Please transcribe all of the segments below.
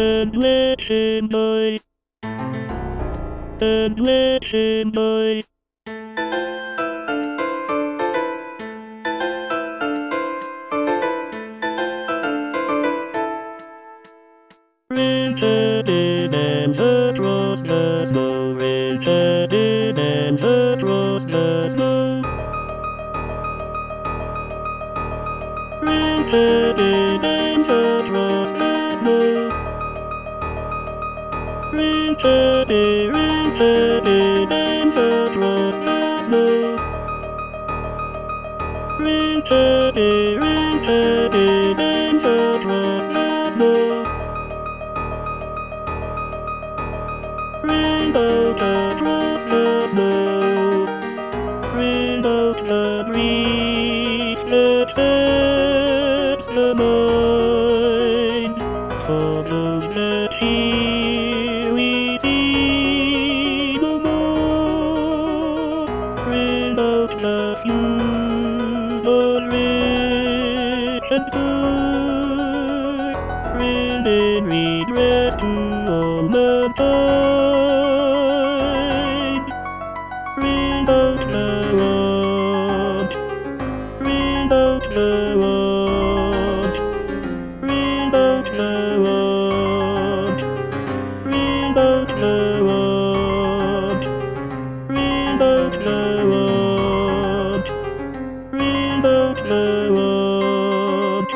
and let him die, and let him die. Printed in across the snow, printed in across the snow. Printed in across the snow. Printed in across the snow. Printed in across the snow. Rainbow across the snow, rainbow the breeze that sets the mind. For those that hear we see no more. Rainbow the human rich and good, bringing redress to all mankind. Rainbow the world, rainbow the world, rainbow the world, rainbow the world, rainbow the world, rainbow the world,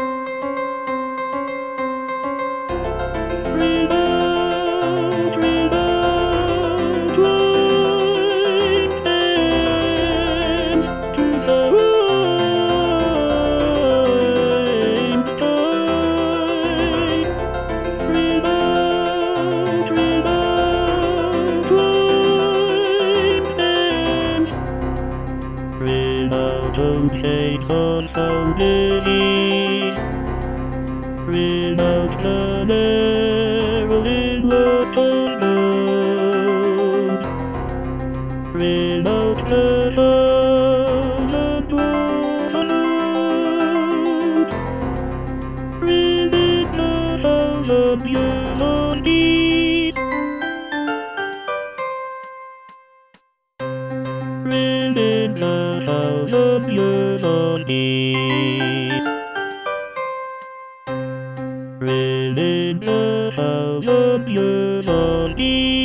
rainbow. Remote shades on some disease. Remote the narrow in lost unknown. Remote the thousand dwells alone. Remote the thousand years on peace. Remote the thousand years on peace. Within the thousand years on peace.